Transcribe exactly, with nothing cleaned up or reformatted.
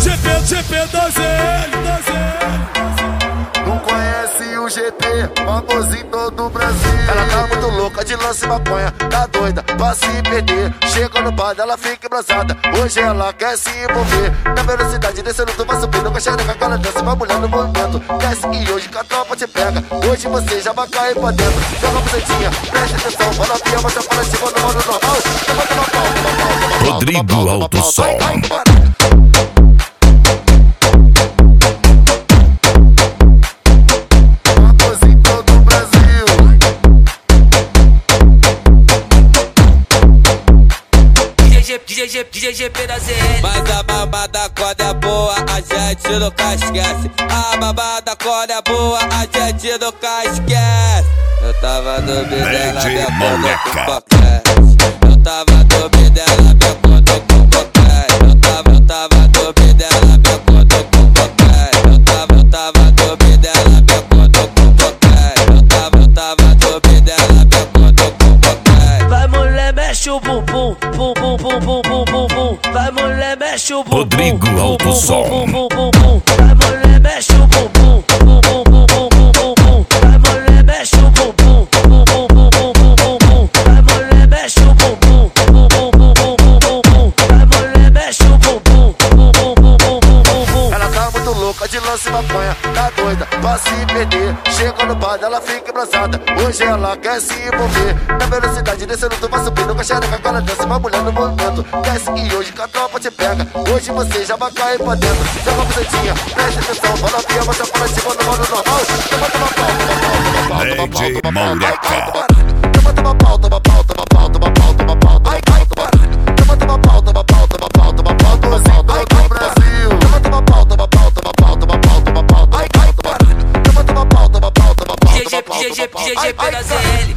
G P, G P da Z L, da Z L. Não conhece o G P, famoso em todo o Brasil. Ela tá muito louca de lance e maconha, tá doida pra se perder. Chega no bar, ela fica embrasada, hoje ela quer se envolver. Na velocidade descendo, tu vai subindo com a xereca, com ela dança, vai mulher no movimento. Desce que hoje que a tropa te pega, hoje você já vai cair pra dentro. Joga a bucetinha, presta atenção, fala pia, mostra pra cima no modo normal. Levanta uma palma, uma palma, uma palma. Rodrigo Alto Som. D J G P da Z L. Mas a mamada quando é boa, a gente nunca esquece. A mamada quando é boa, a gente nunca esquece. Eu tava dormindo, ela me acordou com boquete. Eu tava dormindo, ela me acordou com boquete. Eu tava, eu tava dormindo, ela me acordou com boquete. Eu tava, eu tava dormindo, ela me acordou com boquete. Eu tava, eu tava dormindo, ela me acordou com boquete. Vai mulher, mexe o bumbum, bum bum bum bum bum bum bum. Vai mulher, mexe o bumbum. Rodrigo Alto Som. Vai mulher, mexe o bumbum, bum bum bum bum bum bum bum. Vai mulher, mexe o bumbum, bum bum bum bum bum bum bum. Vai mulher, mexe o bumbum, bum bum bum bum bum bum bum. Vai mulher, mexe o bumbum, bum bum bum bum bum bum bum. Ela tá muito louca de lance e maconha, tá doida pra se perder. Chega no bar, ela fica embrasada, hoje ela quer se envolver. Na velocidade descendo, tu vai subindo com a xereca, com ela dança, vai mulher no movimento. Desce que hoje que a tropa te pega, hoje você já vai cair pra dentro. Joga a bucetinha, presta atenção, fala pia, mostra pra cima no modo normal. Levanta uma pau, toma pau, toma pau, toma pau, D J toma pau. Moleca. Levanta uma pau, toma pau, toma pau, toma pau, toma pau, toma pau. Levanta uma pau, toma pau, toma pau, toma pau, toma pau, do Brasil. Levanta uma pau, toma pau, toma pau, toma pau, toma pau, toma pau. Levanta uma pau, toma pau, toma pau, toma pau, toma pau. D J G P da Z L.